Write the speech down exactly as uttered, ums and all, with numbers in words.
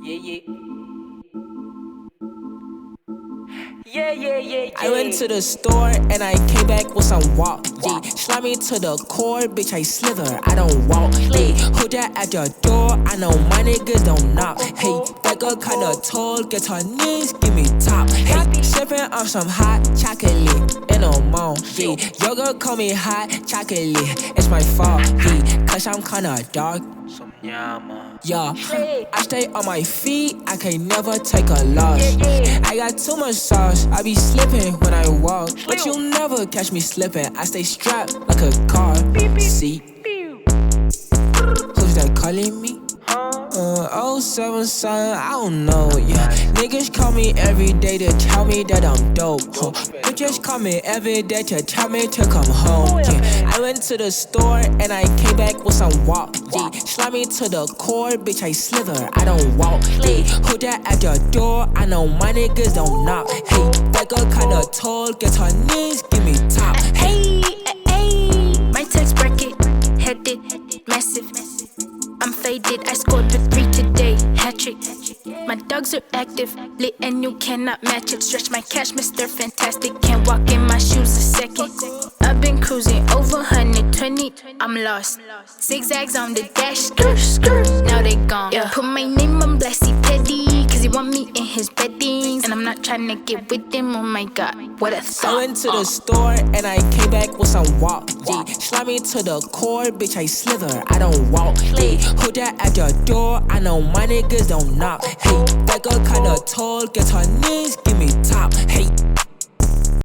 Yeah, yeah. Yeah, yeah, yeah, yeah. I went to the store and I came back with some walk. Yeah, slide me to the core, bitch. I slither, I don't walk. Yeah, who that at your door? I know my niggas don't knock. Hey, that girl kinda tall, get her knees, give me top. Hey, sipping on some hot chocolate in a mall. Yeah, your girl call me hot chocolate. It's my fault. Yeah, cause I'm kinda dark. Some llama. Yeah, I stay on my feet, I can never take a loss. I got too much sauce, I be slipping when I walk. But you'll never catch me slipping, I stay strapped like a car seat. Who's that calling me? Uh, oh seven son, I don't know, yeah. Niggas call me every day to tell me that I'm dope, huh? Bitches call me every day to tell me to come home, yeah. I went to the store and I came back with some walk, yeah. Slide me to the core, bitch, I slither, I don't walk, yeah. Who that at your door? I know my niggas don't knock, hey. That girl kinda tall, get her knees, give me top, hey. Hey, my text bracket, headed, massive. I'm faded, I scored the three today, hat-trick. My dogs are active, lit and you cannot match it. Stretch my cash, Mister Fantastic, can't walk in my shoes a second. I've been cruising over one hundred twenty, I'm lost. Zigzags on the dash, skirt, skirt, now they gone. Yeah. Put my name on Blasty Petty, cause he want me in his beddings. And I'm not trying to get with him, oh my god, what a thought. I went to the store and I came back with some walk, yeah. Slide me to the core, bitch, I slither, I don't walk, yeah. Who that at your door? I know my niggas don't knock, hey. That girl kinda tall, get her knees, give me top, hey.